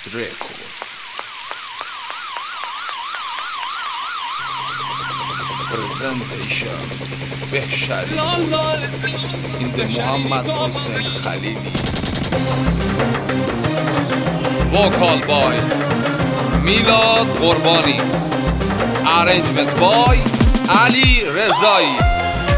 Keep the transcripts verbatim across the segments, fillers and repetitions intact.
record. Presentation Behshari in the Muhammad Hussein Khalili. Vocal by Milad Qurbani. Arrangement by Ali Rezai.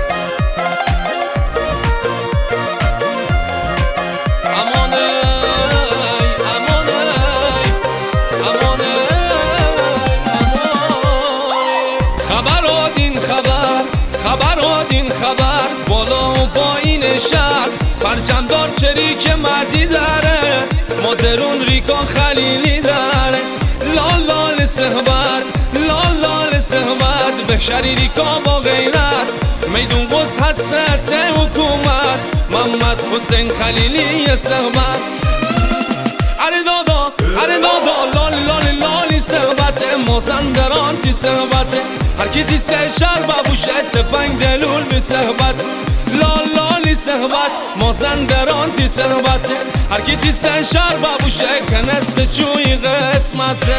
این خبر بالا و پایین شهر پرچم دار چریک مردی داره مازرون ریکان خلیلی داره لال لال صحبت لال لال صحبت بهشری ریکا با غیرت میدون قص حسط حکومت محمد حسین خلیلی صحبت اره دادا اره دادا لال لال لالی صحبت مازندران تی صحبت هر کی دیسته شهر بابوشه تفنگ دلول بی صحبت لال لالی صحبت مازندران تی صحبت هر کی دیسته شهر بابوشه کنست چوی قسمته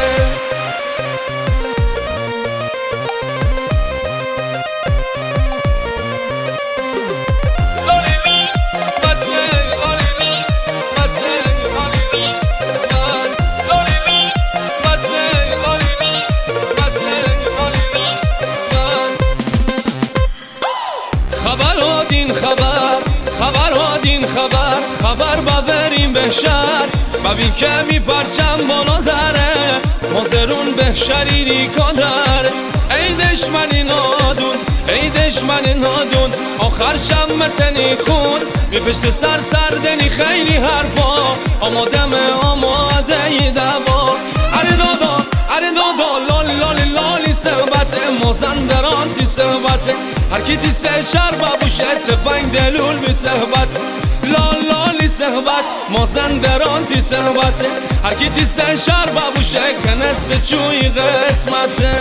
این خبر خبر این خبر خبر ببریم به شهر ببین که می پرچم بالا داره مازرون بهشری ریکا داره ای دشمنی نادون ای دشمنی نادون آخر شمتنی خون می پشت سر سردنی خیلی حرفا آمادم آماده ای دوا اره دادا اره دادا لال لال لالی صحبت مازندران تی صحبت هر کی دیسته شهر بابوشه تفنگ دلول بی صحبت لال لالی صحبت مازندران تی صحبت هر کی دیسته شهر بابوشه کنست چوی قسمته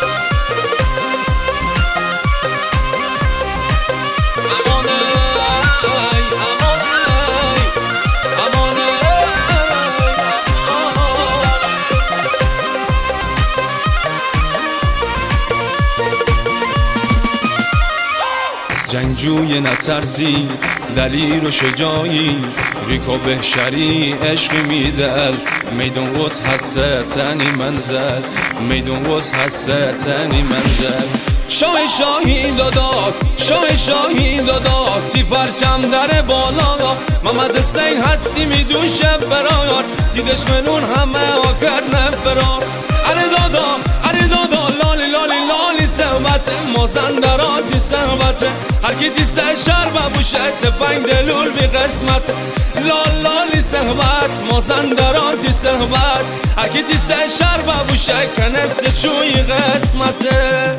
جنگجوی نترسی دلیر و شجاعی ریکا بهشری عشق میدل میدون قص حسطنی منزل میدون قص حسطنی منزل شاه شاهی داداد شاه شاهی داداد تی پرچم در بالا محمد حسین هستی میدوشه فرار تی دشمنون همه آکر نفرار اره دادا اره دادا لالی لالی لالی صحبت مازندران تی صحبت هر کی دیسته شهر بابوشه تفنگ دلول بی قسمت لال لالی صحبت مازندران تی صحبت هر کی دیسته شهر بابوشه کنست چوی قسمته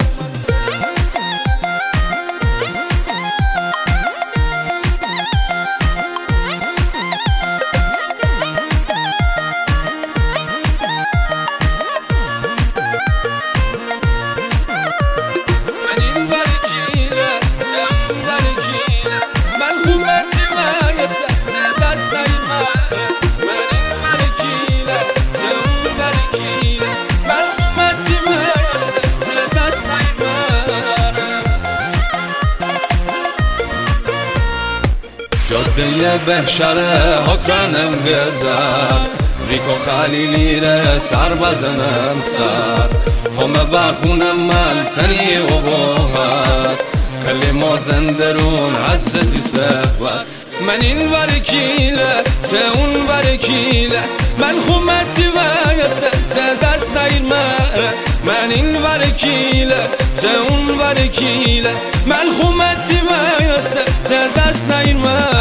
جاده بهشره ها کنم گذر ریکا خلیلی ره سر بزنم سر همه بخونم من تنی و باهر کلی مازندرون حسطی صحبت من این ورکیله ته اون ورکیله من خومتی و یست دست نیر مره من این ورکیله ته اون ورکیله من خومتی و یست دست نیر مره